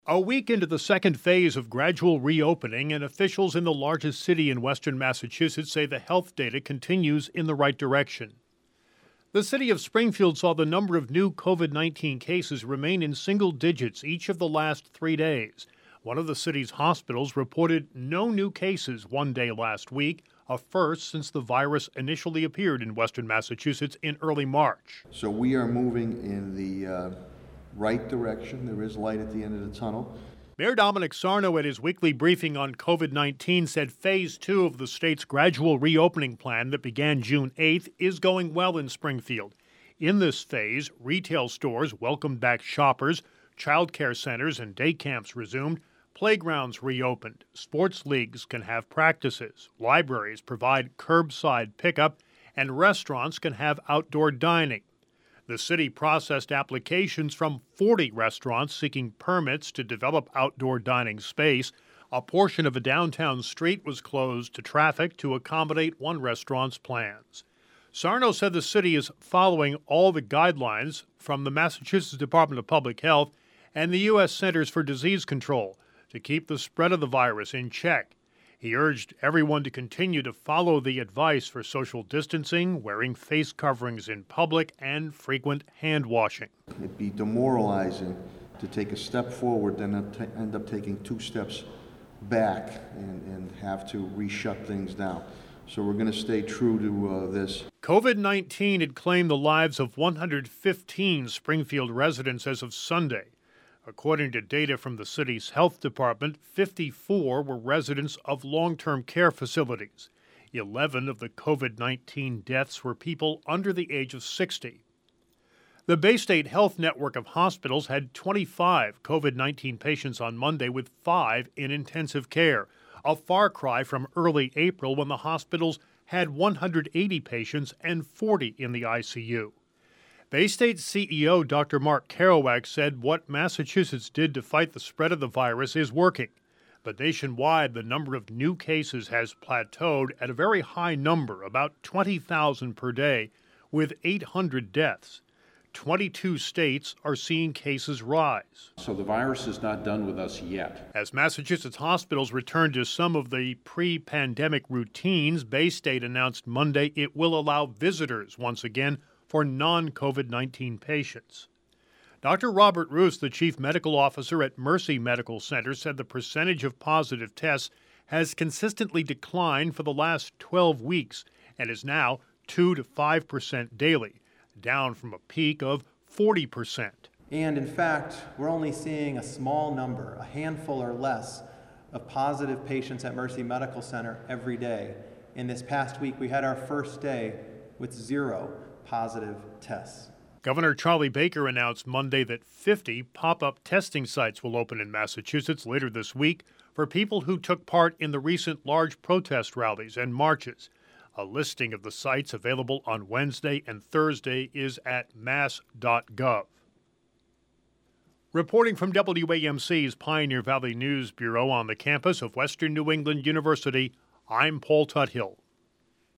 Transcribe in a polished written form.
A week into the second phase of gradual reopening, and officials in the largest city in western Massachusetts say the health data continues in the right direction. The city of Springfield saw the number of new COVID-19 cases remain in single digits each of the last 3 days. One of the city's hospitals reported no new cases one day last week, a first since the virus initially appeared in western Massachusetts in early March. So we are moving in the right direction. There is light at the end of the tunnel. Mayor Dominic Sarno at his weekly briefing on COVID-19 said Phase 2 of the state's gradual reopening plan that began June 8th is going well in Springfield. In this phase, retail stores welcomed back shoppers, child care centers and day camps resumed, playgrounds reopened, sports leagues can have practices, libraries provide curbside pickup, and restaurants can have outdoor dining. The city processed applications from 40 restaurants seeking permits to develop outdoor dining space. A portion of a downtown street was closed to traffic to accommodate one restaurant's plans. Sarno said the city is following all the guidelines from the Massachusetts Department of Public Health and the U.S. Centers for Disease Control to keep the spread of the virus in check. He urged everyone to continue to follow the advice for social distancing, wearing face coverings in public, and frequent hand washing. It'd be demoralizing to take a step forward, then end up taking 2 steps back and have to reshut things down. So we're going to stay true to this. COVID-19 had claimed the lives of 115 Springfield residents as of Sunday. According to data from the city's health department, 54 were residents of long-term care facilities. 11 of the COVID-19 deaths were people under the age of 60. The Bay State Health Network of hospitals had 25 COVID-19 patients on Monday, with 5 in intensive care, a far cry from early April when the hospitals had 180 patients and 40 in the ICU. Bay State CEO Dr. Mark Kerouac said what Massachusetts did to fight the spread of the virus is working. But nationwide, the number of new cases has plateaued at a very high number, about 20,000 per day, with 800 deaths. 22 states are seeing cases rise. So the virus is not done with us yet. As Massachusetts hospitals return to some of the pre-pandemic routines, Bay State announced Monday it will allow visitors once again for non-COVID-19 patients. Dr. Robert Roos, the chief medical officer at Mercy Medical Center, said the percentage of positive tests has consistently declined for the last 12 weeks and is now 2 to 5% daily, down from a peak of 40%. And in fact, we're only seeing a small number, a handful or less, of positive patients at Mercy Medical Center every day. In this past week, we had our first day with 0 positive tests. Governor Charlie Baker announced Monday that 50 pop-up testing sites will open in Massachusetts later this week for people who took part in the recent large protest rallies and marches. A listing of the sites available on Wednesday and Thursday is at mass.gov. Reporting from WAMC's Pioneer Valley News Bureau on the campus of Western New England University, I'm Paul Tuthill.